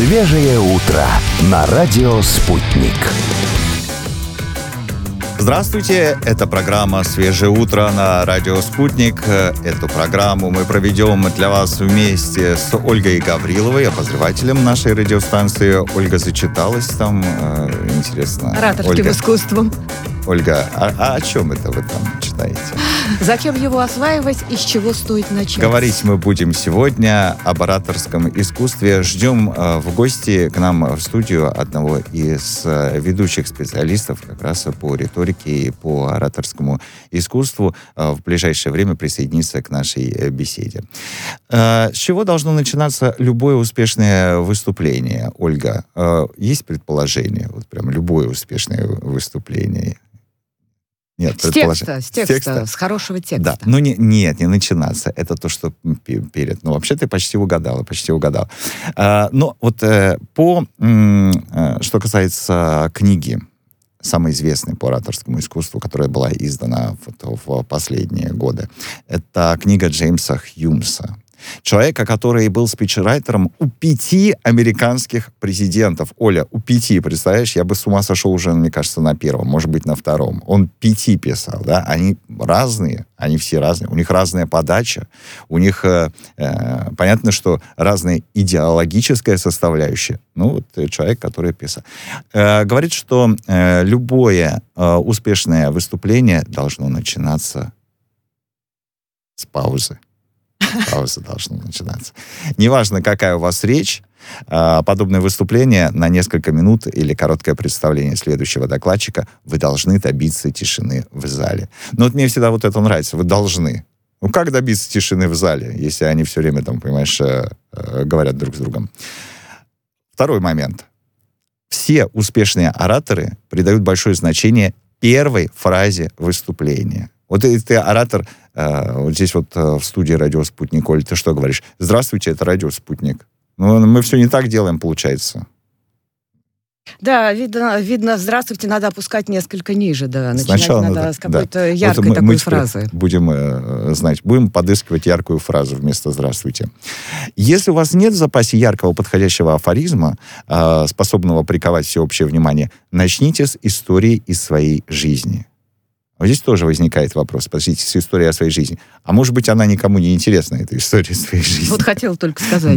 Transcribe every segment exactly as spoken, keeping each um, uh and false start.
Свежее утро на радио «Спутник». Здравствуйте, это программа «Свежее утро» на радио «Спутник». Эту программу мы проведем для вас вместе с Ольгой Гавриловой, обозревателем нашей радиостанции. Ольга зачиталась там, интересно. Ораторским Ольга, искусством. Ольга, а, а о чем это вы там читаете? Зачем его осваивать и с чего стоит начать? Говорить мы будем сегодня об ораторском искусстве. Ждем э, в гости к нам в студию одного из э, ведущих специалистов как раз по риторике и по ораторскому искусству. Э, в ближайшее время присоединиться к нашей э, беседе. Э, с чего должно начинаться любое успешное выступление, Ольга? Э, есть предположение? Вот прям любое успешное выступление. Нет, с текста, с текста, с текста, с хорошего текста. Да, ну не, нет, не начинаться. Это то, что перед. Ну, вообще ты почти угадала, почти угадал. А, но вот э, по, э, что касается книги, самой известной по ораторскому искусству, которая была издана в, в последние годы, это книга Джеймса Хьюмса. Человека, который был спичрайтером у пяти американских президентов. Оля, у пяти, представляешь? Я бы с ума сошел уже, мне кажется, на первом, может быть, на втором. Он пяти писал, да? Они разные, они все разные. У них разная подача. У них, э, э, понятно, что разная идеологическая составляющая. Ну, вот человек, который писал. Э, говорит, что э, любое э, успешное выступление должно начинаться с паузы. Пауза должна начинаться. Неважно, какая у вас речь, подобное выступление на несколько минут или короткое представление следующего докладчика, вы должны добиться тишины в зале. Но вот мне всегда вот это нравится. Вы должны. Ну, как добиться тишины в зале, если они все время, там, понимаешь, говорят друг с другом? Второй момент. Все успешные ораторы придают большое значение первой фразе выступления. Вот если ты оратор, э, вот здесь вот э, в студии «Радио Спутник», Оль, ты что говоришь? Здравствуйте, это «Радио Спутник». Ну, мы все не так делаем, получается. Да, видно, видно, здравствуйте, надо опускать несколько ниже, да. Начинать Сначала надо, надо с какой-то да. яркой вот мы, такой мы фразы. Будем э, знать, будем подыскивать яркую фразу вместо «здравствуйте». Если у вас нет в запасе яркого подходящего афоризма, э, способного приковать всеобщее внимание, начните с истории из своей жизни. Вот здесь тоже возникает вопрос, подождите, с историей о своей жизни. А может быть, она никому не интересна, эта история своей жизни. Вот хотела только сказать,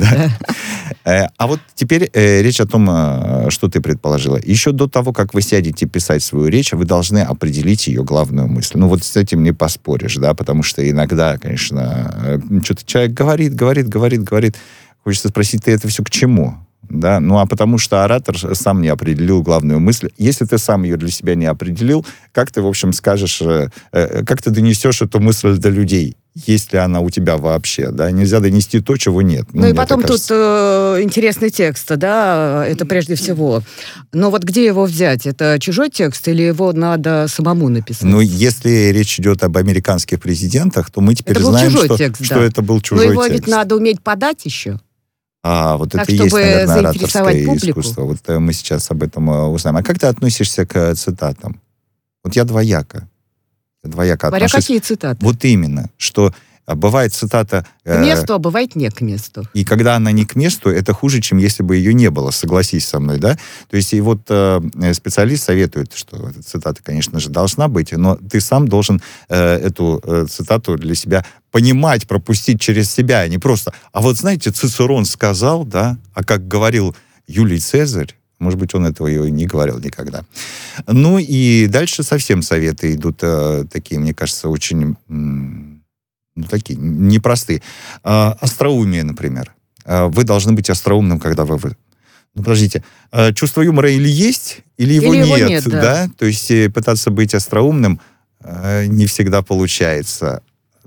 да. А вот теперь речь о том, что ты предположила. Еще до того, как вы сядете писать свою речь, вы должны определить ее главную мысль. Ну вот с этим не поспоришь, да, потому что иногда, конечно, что-то человек говорит, говорит, говорит, говорит. Хочется спросить, ты это все к чему? Да, ну а потому что оратор сам не определил главную мысль. Если ты сам ее для себя не определил, как ты, в общем, скажешь, э, э, как ты донесешь эту мысль до людей, есть ли она у тебя вообще, да? Нельзя донести то, чего нет. Ну, ну и потом тут э, интересный текст, да, это прежде всего. Но вот где его взять? Это чужой текст или его надо самому написать? Ну, если речь идет об американских президентах, то мы теперь это знаем, что, текст, что да. это был чужой текст. Но его текст. ведь надо уметь подать еще. А, вот так, это и есть, наверное, ораторское публику. искусство. Вот э, мы сейчас об этом э, узнаем. А как ты относишься к цитатам? Вот я двояко. Я двояко Говоря, отношусь. какие цитаты? Вот именно, что бывает цитата... К месту, а бывает не к месту. И когда она не к месту, это хуже, чем если бы ее не было, согласись со мной, да? То есть и вот э, специалист советует, что эта цитата, конечно же, должна быть, но ты сам должен э, эту э, цитату для себя понимать, пропустить через себя, а не просто... А вот знаете, Цицерон сказал, да, а как говорил Юлий Цезарь, может быть, он этого и не говорил никогда. Ну и дальше совсем советы идут э, такие, мне кажется, очень... М- Ну, такие, непростые. А, остроумие, например. А, вы должны быть остроумным, когда вы... вы... Ну, подождите, а, чувство юмора или есть, или его или нет, его нет да. да? То есть пытаться быть остроумным а, не всегда получается.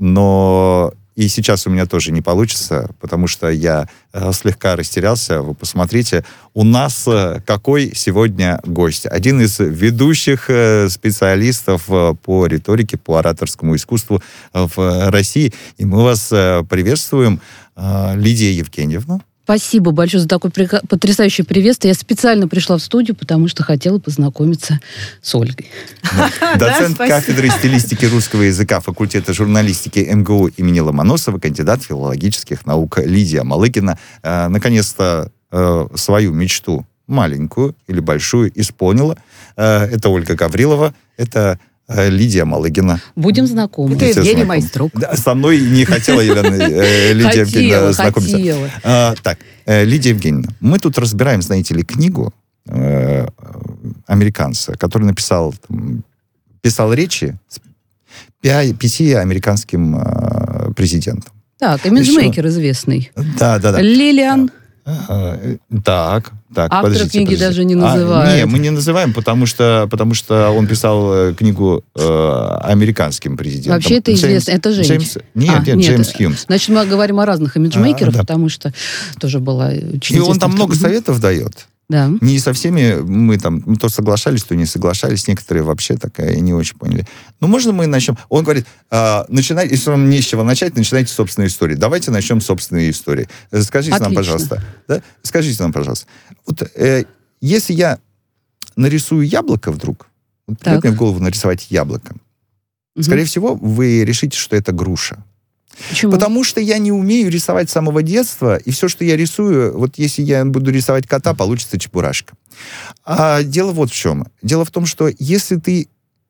Но и сейчас у меня тоже не получится, потому что я а, слегка растерялся. Вы посмотрите, у нас а, какой сегодня гость? Один из ведущих а, специалистов а, по риторике, по ораторскому искусству а, в России. И мы вас а, приветствуем, а, Лидия Евгеньевна. Спасибо большое за такой потрясающий приветствие. Я специально пришла в студию, потому что хотела познакомиться с Ольгой. Доцент кафедры стилистики русского языка факультета журналистики эм гэ у имени Ломоносова, кандидат филологических наук Лидия Малыгина. Наконец-то э, свою мечту, маленькую или большую, исполнила. Э, это Ольга Гаврилова, это э, Лидия Малыгина. Будем знакомы. Это Евгений Майструк. Да, со мной не хотела Елена, э, Лидия Евгеньевна знакомиться. Хотела. А, так, э, Лидия Евгеньевна, мы тут разбираем, знаете ли, книгу э, американца, который написал, там, писал речи с пя- пяти американским э, президентам. Так, имиджмейкер известный. Да, да, да. Лилиан. Ага, так, так, Автора подождите, книги подождите. даже не А, называют. не, мы не называем, потому что, потому что он писал э, книгу э, американским президентам. Вообще это Джеймс- известно. Это женщина. Джеймс, нет, А, нет, нет, Джеймс Хьюмс. Значит, мы говорим о разных имиджмейкерах, А, да. потому что тоже была очень И он там известная- много Мгм. советов дает. Да. Не со всеми мы там мы то соглашались, то не соглашались. Некоторые вообще так и не очень поняли. Ну, можно мы начнем? Он говорит, а, начинайте, если вам не с чего начать, начинайте собственную историю. Давайте начнем с собственной истории. Э, Скажите нам, Отлично. пожалуйста. Да? Скажите нам, пожалуйста. Вот э, если я нарисую яблоко вдруг, вот придет Так. мне в голову нарисовать яблоко, Мгм. скорее всего, вы решите, что это груша. Почему? Потому что я не умею рисовать с самого детства, и все, что я рисую, вот если я буду рисовать кота, получится чебурашка. А дело вот в чем. Дело в том, что если ты...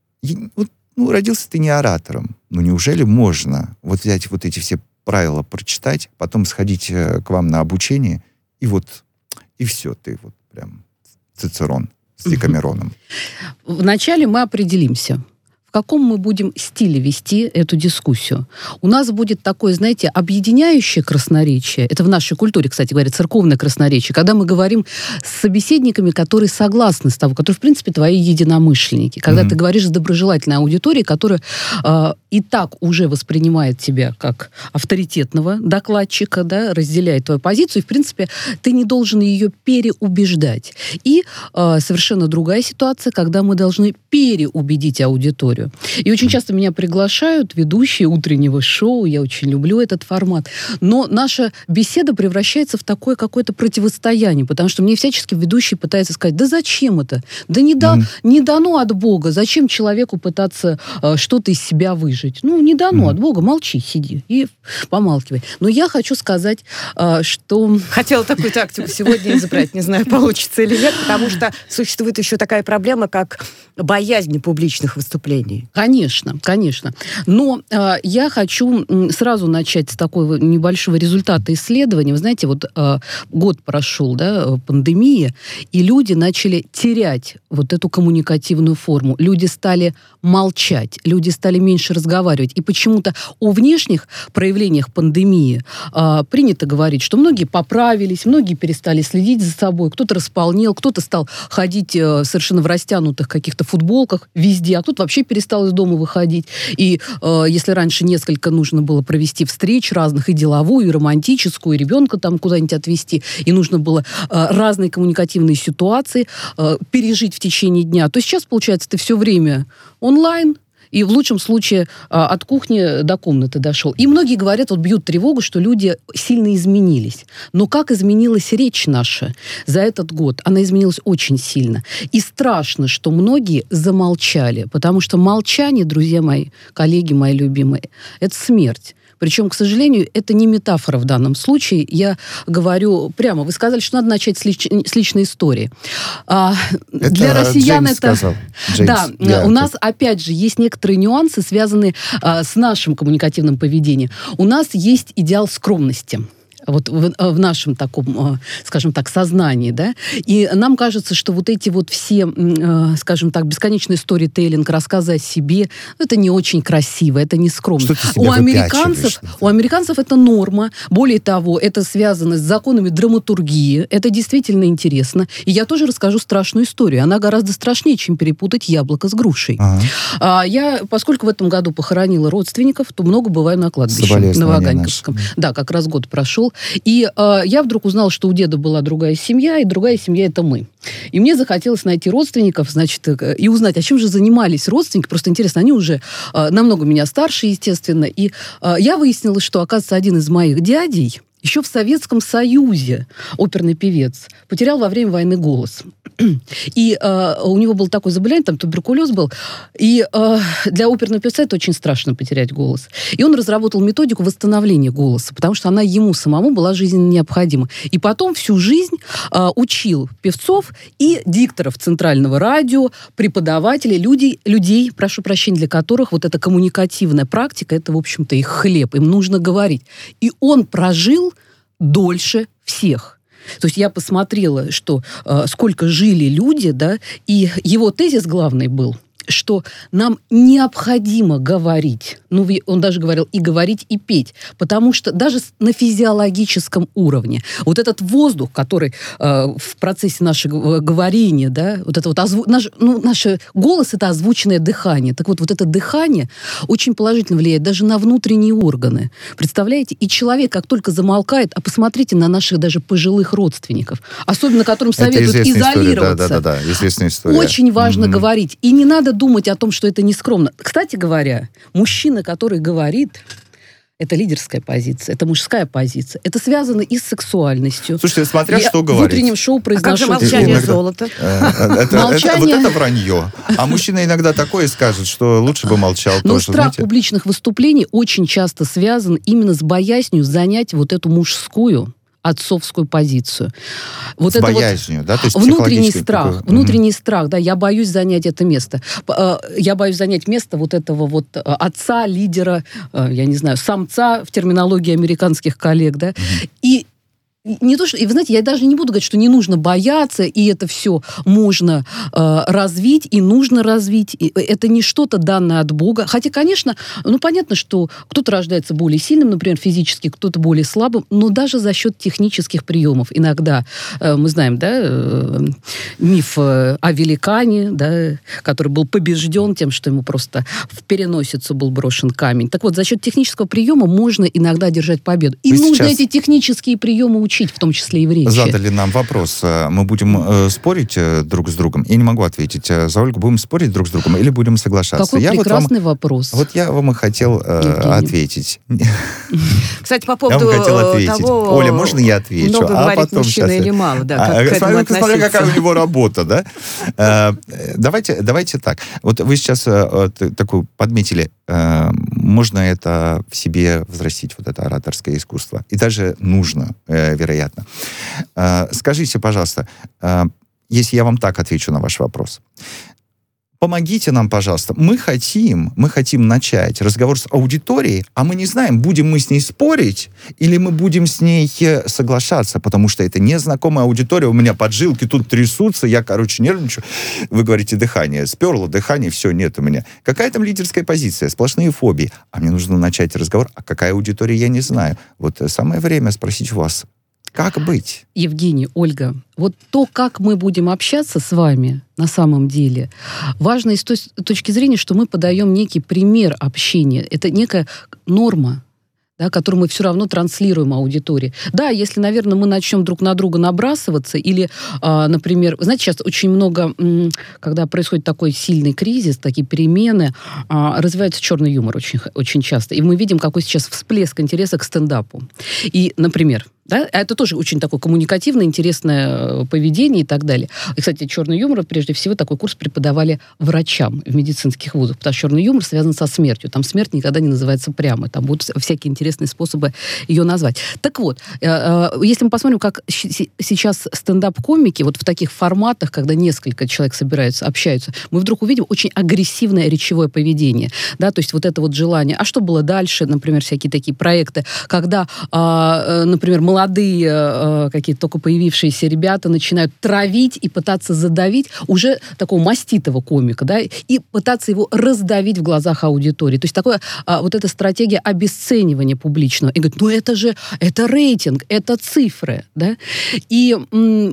и- вот, ну, родился ты не оратором, ну, неужели можно вот взять вот эти все правила, прочитать, потом сходить э, к вам на обучение, и вот, и все, ты вот прям Цицерон с Декамероном. Вначале мы определимся, в каком мы будем стиле вести эту дискуссию. У нас будет такое, знаете, объединяющее красноречие. Это в нашей культуре, кстати говоря, церковное красноречие. Когда мы говорим с собеседниками, которые согласны с тобой, которые, в принципе, твои единомышленники. Когда Мгм. ты говоришь с доброжелательной аудиторией, которая э, и так уже воспринимает тебя как авторитетного докладчика, да, разделяет твою позицию, и, в принципе, ты не должен ее переубеждать. И э, совершенно другая ситуация, когда мы должны переубедить аудиторию. И очень часто меня приглашают ведущие утреннего шоу, я очень люблю этот формат, но наша беседа превращается в такое какое-то противостояние, потому что мне всячески ведущий пытается сказать, да зачем это? Да не, да, Мгм. не дано от Бога, зачем человеку пытаться э, что-то из себя выжить? Ну, не дано Мгм. от Бога, молчи, сиди и помалкивай. Но я хочу сказать, э, что... Хотела такую тактику сегодня избрать, не знаю, получится или нет, потому что существует еще такая проблема, как боязнь публичных выступлений. Конечно, конечно. Но э, я хочу м, сразу начать с такого небольшого результата исследования. Вы знаете, вот э, год прошел, да, э, пандемия, и люди начали терять вот эту коммуникативную форму. Люди стали молчать, люди стали меньше разговаривать. И почему-то о внешних проявлениях пандемии э, принято говорить, что многие поправились, многие перестали следить за собой, кто-то располнел, кто-то стал ходить э, совершенно в растянутых каких-то футболках везде, а кто-то вообще перестал из дома выходить. И э, если раньше несколько нужно было провести встреч разных, и деловую, и романтическую, и ребенка там куда-нибудь отвезти, и нужно было э, разные коммуникативные ситуации э, пережить в течение дня, то сейчас, получается, ты все время онлайн, и в лучшем случае а, от кухни до комнаты дошел. И многие говорят, вот бьют тревогу, что люди сильно изменились. Но как изменилась речь наша за этот год? Она изменилась очень сильно. И страшно, что многие замолчали, потому что молчание, друзья мои, коллеги мои любимые, это смерть. Причем, к сожалению, это не метафора в данном случае. Я говорю прямо. Вы сказали, что надо начать с, лич... с личной истории. А, Это для россиян Джеймс это... сказал. Джеймс, Да, я у нас, тут- опять же, есть некоторые нюансы, связанные а, с нашим коммуникативным поведением. У нас есть идеал скромности. Вот в, в нашем таком, скажем так, сознании, да, и нам кажется, что вот эти вот все, скажем так, бесконечный сторителлинг, рассказы о себе, это не очень красиво, это не скромно. Что ты себя У американцев, выпячиваешь? у американцев это норма, более того, это связано с законами драматургии, это действительно интересно, и я тоже расскажу страшную историю, она гораздо страшнее, чем перепутать яблоко с грушей. Ага. А, я, поскольку в этом году похоронила родственников, то много бываю на кладбище Соболезнования на Ваганьковском. наши. Да, как раз год прошел. И э, я вдруг узнала, что у деда была другая семья, и другая семья — это мы. И мне захотелось найти родственников, значит, э, и узнать, а чем же занимались родственники. Просто интересно, они уже э, намного меня старше, естественно. И э, я выяснила, что, оказывается, один из моих дядей еще в Советском Союзе, оперный певец, потерял во время войны голос. И э, у него было такое заболевание, там туберкулез был, и э, для оперного певца это очень страшно потерять голос. И он разработал методику восстановления голоса, потому что она ему самому была жизненно необходима. И потом всю жизнь э, учил певцов и дикторов Центрального радио, преподавателей, людей, людей, прошу прощения, для которых вот эта коммуникативная практика, это, в общем-то, их хлеб, им нужно говорить. И он прожил дольше всех. То есть я посмотрела, что э, сколько жили люди, да, и его тезис главный был, что нам необходимо говорить. Ну, он даже говорил и говорить, и петь. Потому что даже на физиологическом уровне вот этот воздух, который э, в процессе нашего говорения, да, вот это вот озву... наш, ну, наш голос — это озвученное дыхание. Так вот, вот это дыхание очень положительно влияет даже на внутренние органы. Представляете? И человек, как только замолкает, а посмотрите на наших даже пожилых родственников, особенно которым советуют изолироваться. Да, да, да, известная история. Очень важно mm-hmm. говорить. И не надо думать о том, что это нескромно. Кстати говоря, мужчина, который говорит, это лидерская позиция, это мужская позиция. Это связано и с сексуальностью. Слушайте, смотря Я что в говорить. В утреннем шоу произношу... А как же молчание иногда... золота? Вот это вранье. А мужчина иногда такое скажет, что лучше бы молчал. Но страх публичных выступлений очень часто связан именно с боязнью занять вот эту мужскую, отцовскую позицию. Вот с это боязнью, вот да? То есть внутренний страх, такой... внутренний mm-hmm. страх, да, я боюсь занять это место. Я боюсь занять место вот этого вот отца, лидера, я не знаю, самца в терминологии американских коллег, да, mm-hmm. и не то, что, и вы знаете, я даже не буду говорить, что не нужно бояться, и это все можно э, развить, и нужно развить. И это не что-то данное от Бога. Хотя, конечно, ну, понятно, что кто-то рождается более сильным, например, физически, кто-то более слабым, но даже за счет технических приемов. Иногда, э, мы знаем, да, э, миф э, о великане, да, который был побежден тем, что ему просто в переносицу был брошен камень. Так вот, за счет технического приема можно иногда держать победу. И Вы нужно сейчас... эти технические приемы учить, в том числе и в речи. Задали нам вопрос. Мы будем э, спорить э, друг с другом? Я не могу ответить. За Ольгу, будем спорить друг с другом или будем соглашаться? Какой я прекрасный вот вам, вопрос. Вот я вам и хотел э, ответить. Кстати, по поводу я вам хотел ответить. того... Оля, можно я отвечу? Много а говорить потом мужчина сейчас... или мало, да, а, как к этому смотря, смотря какая у него работа, да? э, давайте, давайте так. Вот вы сейчас э, такую подметили, э, можно это в себе взрастить, вот это ораторское искусство. И даже нужно, э, вероятно. Э, скажите, пожалуйста, э, если я вам так отвечу на ваш вопрос. Помогите нам, пожалуйста. Мы хотим, мы хотим начать разговор с аудиторией, а мы не знаем, будем мы с ней спорить или мы будем с ней соглашаться, потому что это незнакомая аудитория, у меня поджилки тут трясутся, я, короче, нервничаю. Вы говорите, дыхание сперло, дыхание, все, нет у меня. Какая там лидерская позиция? Сплошные фобии. А мне нужно начать разговор, а какая аудитория, я не знаю. Вот самое время спросить у вас, как быть? Евгений, Ольга, вот то, как мы будем общаться с вами на самом деле, важно с той точки зрения, что мы подаем некий пример общения. Это некая норма, да, которую мы все равно транслируем аудитории. Да, если, наверное, мы начнем друг на друга набрасываться, или, а, например, знаете, сейчас очень много, м, когда происходит такой сильный кризис, такие перемены, а, развивается черный юмор очень, очень часто. И мы видим, какой сейчас всплеск интереса к стендапу. И, например, да, это тоже очень такое коммуникативное, интересное поведение и так далее. И, кстати, черный юмор, прежде всего, такой курс преподавали врачам в медицинских вузах, потому что черный юмор связан со смертью. Там смерть никогда не называется прямо. Там будут всякие интересные способы ее назвать. Так вот, если мы посмотрим, как сейчас стендап-комики, вот в таких форматах, когда несколько человек собираются, общаются, мы вдруг увидим очень агрессивное речевое поведение. Да, то есть вот это вот желание. А что было дальше? Например, всякие такие проекты, когда, например, молодые молодые э, какие-то только появившиеся ребята начинают травить и пытаться задавить уже такого маститого комика, да, и пытаться его раздавить в глазах аудитории. То есть такое, э, вот эта стратегия обесценивания публичного. И говорит, ну это же, это рейтинг, это цифры, да. И м-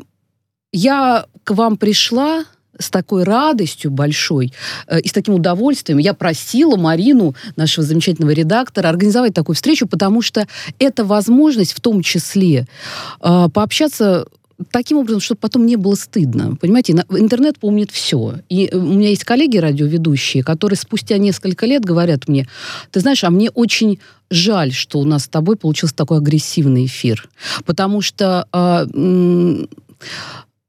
я к вам пришла с такой радостью большой э, и с таким удовольствием. Я просила Марину, нашего замечательного редактора, организовать такую встречу, потому что это возможность в том числе э, пообщаться таким образом, чтобы потом не было стыдно. Понимаете, интернет помнит все. И у меня есть коллеги радиоведущие, которые спустя несколько лет говорят мне, ты знаешь, а мне очень жаль, что у нас с тобой получился такой агрессивный эфир. Потому что... Э, м-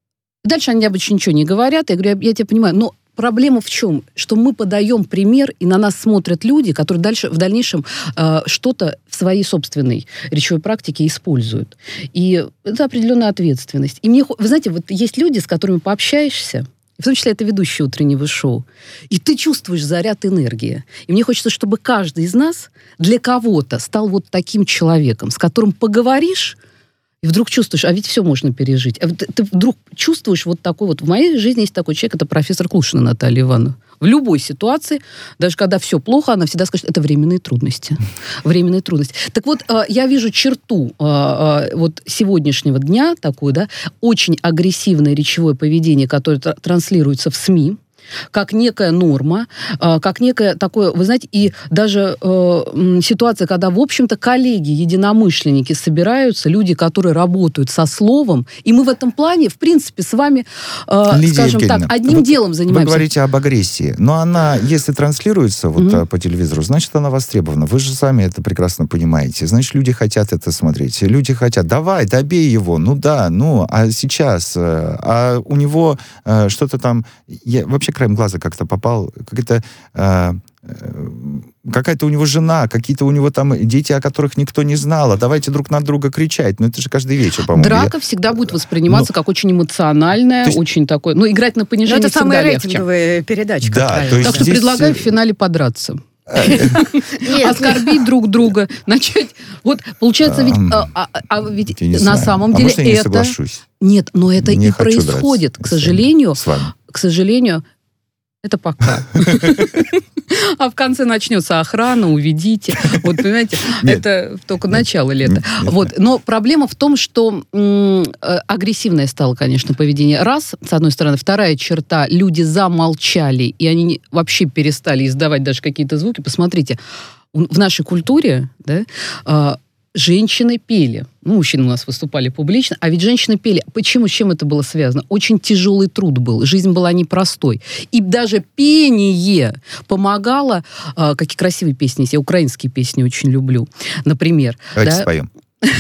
Дальше они обычно ничего не говорят. Я говорю, я, я тебя понимаю, но проблема в чем? Что мы подаем пример, и на нас смотрят люди, которые дальше, в дальнейшем э, что-то в своей собственной речевой практике используют. И это определенная ответственность. И мне, вы знаете, вот есть люди, с которыми пообщаешься, в том числе это ведущие утреннего шоу, и ты чувствуешь заряд энергии. И мне хочется, чтобы каждый из нас для кого-то стал вот таким человеком, с которым поговоришь, и вдруг чувствуешь, а ведь все можно пережить. А ты, ты вдруг чувствуешь вот такой вот... В моей жизни есть такой человек, это профессор Клушина Наталья Ивановна. В любой ситуации, даже когда все плохо, она всегда скажет, это временные трудности. Временные трудности. Так вот, я вижу черту вот сегодняшнего дня, такую, да, очень агрессивное речевое поведение, которое транслируется в СМИ, как некая норма, как некое такое, вы знаете, и даже э, ситуация, когда, в общем-то, коллеги, единомышленники собираются, люди, которые работают со словом, и мы в этом плане, в принципе, с вами, э, скажем так, одним вы, делом занимаемся. Вы говорите об агрессии, но она, если транслируется вот mm-hmm. по телевизору, значит, она востребована. Вы же сами это прекрасно понимаете. Значит, люди хотят это смотреть. Люди хотят, давай, добей его, ну да, ну, а сейчас, а у него э, что-то там, я, вообще краем глаза как-то попал, какая-то, э, э, какая-то у него жена, какие-то у него там дети, о которых никто не знал, а давайте друг на друга кричать. Ну, это же каждый вечер, по-моему. Драка я... всегот будет восприниматься ну, как очень эмоциональная, есть... очень такое... Ну, играть на понижение это всегда легче. Это самая рейтинговая передача, да, как правило. Так что здесь... предлагаю в финале подраться. Оскорбить друг друга, начать... Вот, получается, ведь, а, а, а ведь на знаю. самом а деле может, я не это... соглашусь? Нет, но это не и происходит, к сожалению. С вами. К сожалению, это пока. А в конце начнется охрана, уведите. Вот, понимаете, нет, это только нет, начало лета. Нет, нет, вот. Но проблема в том, что м- агрессивное стало, конечно, поведение. Раз, с одной стороны. Вторая черта, люди замолчали, и они вообще перестали издавать даже какие-то звуки. Посмотрите, в нашей культуре, да, женщины пели. Ну, мужчины у нас выступали публично, а ведь женщины пели. Почему? С чем это было связано? Очень тяжелый труд был. Жизнь была непростой. И даже пение помогало... Э, какие красивые песни есть. Я украинские песни очень люблю. Например. Давайте да? споем.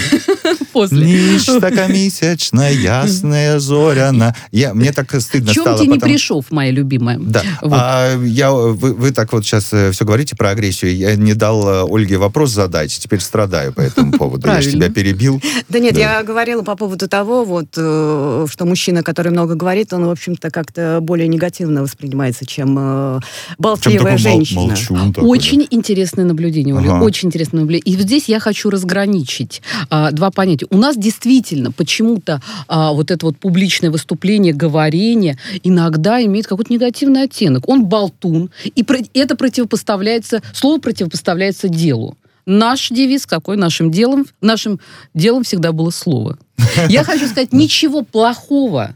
После. Ніч така місячна, ясная, зоряна. Я, мне так стыдно Чем стало. ты не потому... пришел, моя любимая? Да. Вот. А, я, вы, вы так вот сейчас все говорите про агрессию. Я не дал Ольге вопрос задать. Теперь страдаю по этому поводу. Я же тебя перебил. Да нет, я говорила по поводу того, вот, что мужчина, который много говорит, он, в общем-то, как-то более негативно воспринимается, чем болтливая женщина. Очень интересное наблюдение, Оля. Очень интересное наблюдение. И здесь я хочу разграничить а, два понятия. У нас действительно почему-то а, вот это вот публичное выступление, говорение иногда имеет какой-то негативный оттенок. Он болтун, и про- это противопоставляется, слово противопоставляется делу. Наш девиз, какой нашим делом? Нашим делом всегда было слово. Я хочу сказать, ничего плохого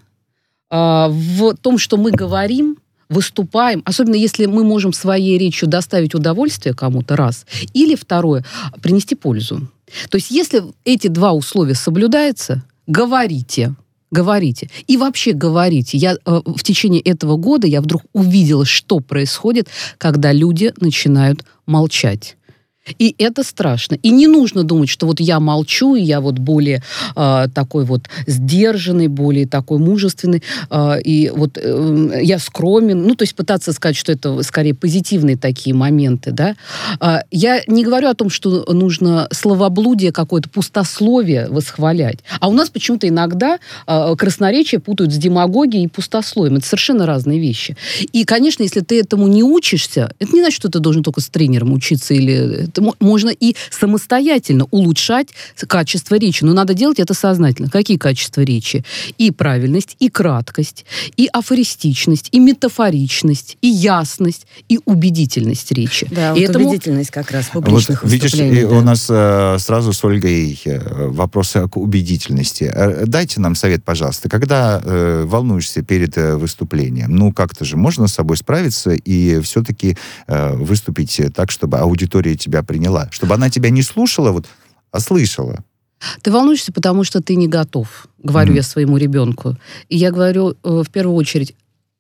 а, в том, что мы говорим, выступаем, особенно если мы можем своей речью доставить удовольствие кому-то, раз, или второе, принести пользу. То есть если эти два условия соблюдаются, говорите, говорите. И вообще говорите. Я, э, в течение этого года я вдруг увидела, что происходит, когда люди начинают молчать. И это страшно. И не нужно думать, что вот я молчу, и я вот более э, такой вот сдержанный, более такой мужественный, э, и вот э, я скромен. Ну, то есть пытаться сказать, что это скорее позитивные такие моменты, да. Э, я не говорю о том, что нужно словоблудие какое-то, пустословие восхвалять. А у нас почему-то иногда э, красноречие путают с демагогией и пустословием. Это совершенно разные вещи. И, конечно, если ты этому не учишься, это не значит, что ты должен только с тренером учиться или... Можно и самостоятельно улучшать качество речи, но надо делать это сознательно. Какие качества речи? И правильность, и краткость, и афористичность, и метафоричность, и ясность, и убедительность речи. Да, и вот этому... убедительность как раз публичных вот, выступлений. Видишь, да. у нас э, сразу с Ольгой вопросы к убедительности. Дайте нам совет, пожалуйста, когда э, волнуешься перед э, выступлением, ну как-то же можно с собой справиться и все-таки э, выступить так, чтобы аудитория тебя приняла, чтобы она тебя не слушала, вот, а слышала. Ты волнуешься, потому что ты не готов, говорю mm. я своему ребенку. И я говорю, э, в первую очередь,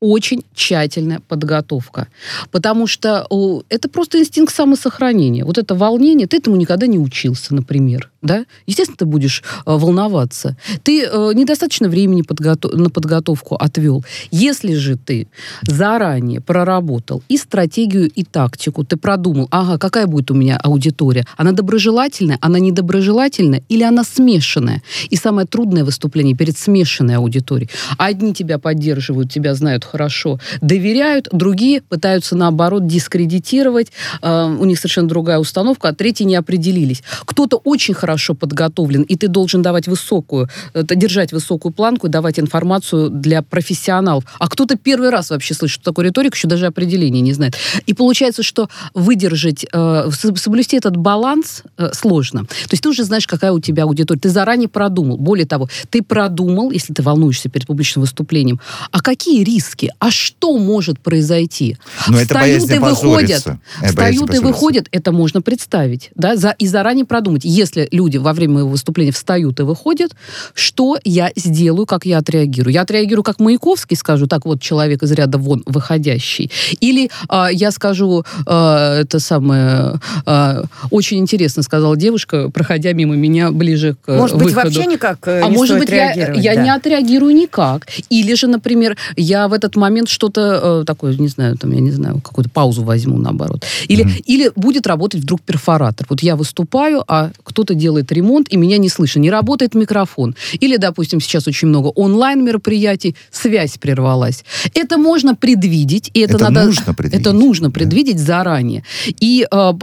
очень тщательная подготовка. Потому что о, это просто инстинкт самосохранения. Вот это волнение, ты этому никогда не учился, например. Да? Естественно, ты будешь э, волноваться. Ты э, недостаточно времени подготов- на подготовку отвел. Если же ты заранее проработал и стратегию, и тактику, ты продумал, ага, какая будет у меня аудитория? Она доброжелательная, она недоброжелательная или она смешанная? И самое трудное выступление перед смешанной аудиторией. Одни тебя поддерживают, тебя знают хорошо, доверяют, другие пытаются, наоборот, дискредитировать, э, у них совершенно другая установка, а третьи не определились. Кто-то очень хорошо хорошо подготовлен, и ты должен давать высокую, держать высокую планку и давать информацию для профессионалов. А кто-то первый раз вообще слышит, что такое риторика, еще даже определения не знает. И получается, что выдержать, э, соблюсти этот баланс э, сложно. То есть ты уже знаешь, какая у тебя аудитория. Ты заранее продумал. Более того, ты продумал, если ты волнуешься перед публичным выступлением, а какие риски, а что может произойти? Но встают и выходят. Встают и выходят, это можно представить. Да? За, и заранее продумать. Если люди во время моего выступления встают и выходят, что я сделаю, как я отреагирую. Я отреагирую как Маяковский, скажу, так вот, человек из ряда вон выходящий. Или э, я скажу, э, это самое, э, очень интересно сказала девушка, проходя мимо меня ближе к Может выходу. быть, вообще никак э, а не может стоит быть, я, я да. не отреагирую никак. Или же, например, я в этот момент что-то э, такое, не знаю, там, я не знаю, какую-то паузу возьму, наоборот. Или, mm-hmm. или будет работать вдруг перфоратор. Вот я выступаю, а кто-то делает ремонт, и меня не слышно, не работает микрофон. Или, допустим, сейчас очень много онлайн-мероприятий, связь прервалась. Это можно предвидеть, и это, это надо... нужно предвидеть. Это нужно предвидеть да. заранее. И э,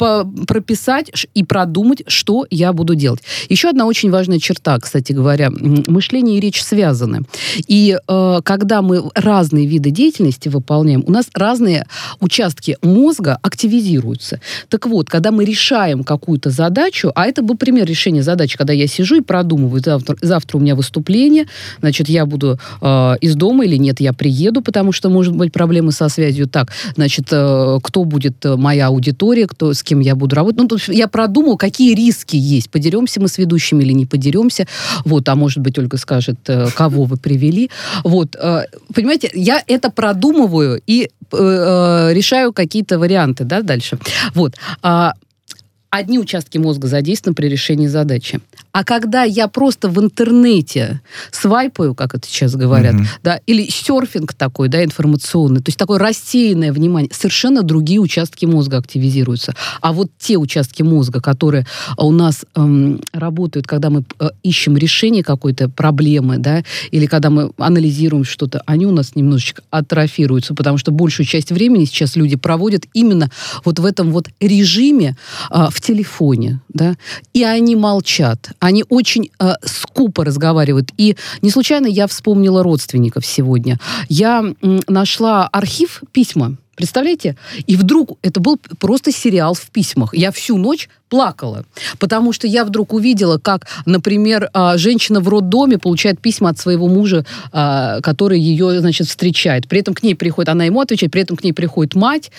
прописать и продумать, что я буду делать. Еще одна очень важная черта, кстати говоря, мышление и речь связаны. И э, когда мы разные виды деятельности выполняем, у нас разные участки мозга активизируются. Так вот, когда мы решаем какую-то задачу, а это был пример решения задачи, когда я сижу и продумываю, завтра, завтра у меня выступление, значит, я буду э, из дома или нет, я приеду, потому что, может быть, проблемы со связью. Так, значит, э, кто будет моя аудитория, кто, с кем я буду работать. Ну, то есть я продумал, какие риски есть. Подеремся мы с ведущими или не подеремся. Вот, а может быть, Ольга скажет, э, кого вы привели. Вот, э, понимаете, я это продумываю и э, э, решаю какие-то варианты, да, дальше. Вот. А одни участки мозга задействованы при решении задачи. А когда я просто в интернете свайпаю, как это сейчас говорят, mm-hmm. да, или серфинг такой, да, информационный, то есть такое рассеянное внимание, совершенно другие участки мозга активизируются. А вот те участки мозга, которые у нас эм, работают, когда мы э, ищем решение какой-то проблемы, да, или когда мы анализируем что-то, они у нас немножечко атрофируются, потому что большую часть времени сейчас люди проводят именно вот в этом вот режиме э, в телефоне, да, и они молчат. Они очень э, скупо разговаривают. И не случайно я вспомнила родственников сегодня. Я м, нашла архив письма. Представляете? И вдруг это был просто сериал в письмах. Я всю ночь плакала, потому что я вдруг увидела, как, например, женщина в роддоме получает письма от своего мужа, который ее, значит, встречает. При этом к ней приходит, она ему отвечает, при этом к ней приходит мать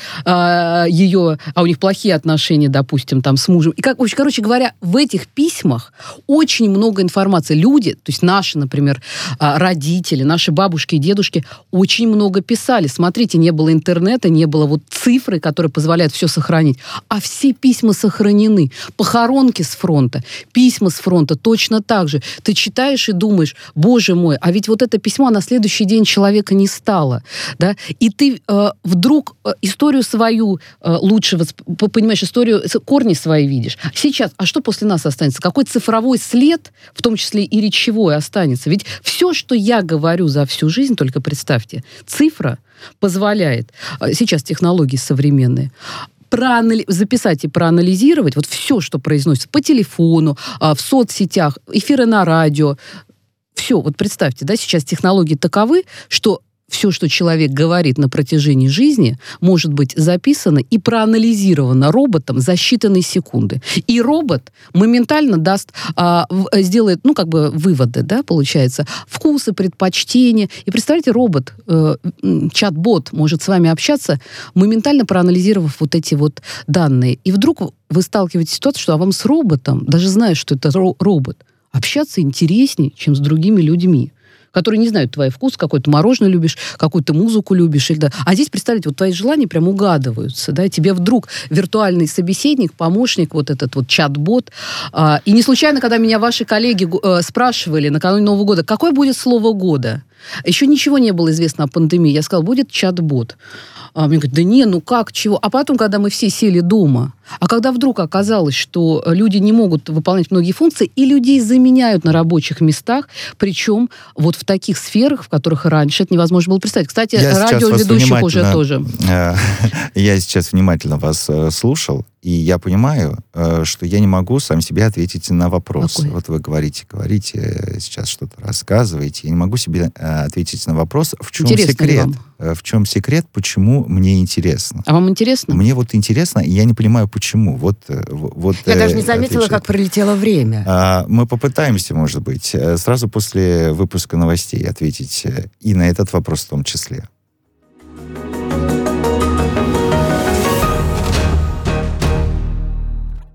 ее, а у них плохие отношения, допустим, там, с мужем. И, как, короче говоря, в этих письмах очень много информации. Люди, то есть наши, например, родители, наши бабушки и дедушки очень много писали. Смотрите, не было интернета, не было вот цифры, которые позволяют все сохранить. А все письма сохранены. Похоронки с фронта, письма с фронта точно так же. Ты читаешь и думаешь, боже мой, а ведь вот это письмо на следующий день человека не стало. Да? И ты э, вдруг э, историю свою э, лучше восп... понимаешь, историю, корни свои видишь. Сейчас, а что после нас останется? Какой цифровой след, в том числе и речевой, останется? Ведь все, что я говорю за всю жизнь, только представьте, цифра позволяет, сейчас технологии современные, проанали... записать и проанализировать вот все, что произносится по телефону, в соцсетях, эфиры на радио. Все, вот представьте, да, сейчас технологии таковы, что все, что человек говорит на протяжении жизни, может быть записано и проанализировано роботом за считанные секунды. И робот моментально даст, а, сделает, ну, как бы выводы, да, получается, вкусы, предпочтения. И представляете, робот, э, чат-бот может с вами общаться, моментально проанализировав вот эти вот данные. И вдруг вы сталкиваетесь с ситуацией, что а вам с роботом, даже зная, что это ро- робот, общаться интереснее, чем с другими людьми. которые не знают твой вкус, какой ты мороженое любишь, какую ты музыку любишь. Или, да. А здесь, представьте, вот твои желания прям угадываются, да, тебе вдруг виртуальный собеседник, помощник, вот этот вот чат-бот. А, и не случайно, когда меня ваши коллеги а, спрашивали накануне Нового года, какое будет слово года? Еще ничего не было известно о пандемии. Я сказала, будет чат-бот. А мне говорят, да не, ну как, чего? А потом, когда мы все сели дома, а когда вдруг оказалось, что люди не могут выполнять многие функции, и людей заменяют на рабочих местах, причем вот в таких сферах, в которых раньше это невозможно было представить. Кстати, радиоведущих уже тоже. Я сейчас внимательно вас слушал, и я понимаю, что я не могу сам себе ответить на вопрос. Какой? Вот вы говорите, говорите, сейчас что-то рассказываете, я не могу себе ответить на вопрос, в чем Интересно секрет? В чем секрет, почему мне интересно? А вам интересно? Мне вот интересно, и я не понимаю, почему. Вот, вот, я даже не заметила, отвечаю. Как пролетело время. А, мы попытаемся, может быть, сразу после выпуска новостей ответить и на этот вопрос в том числе.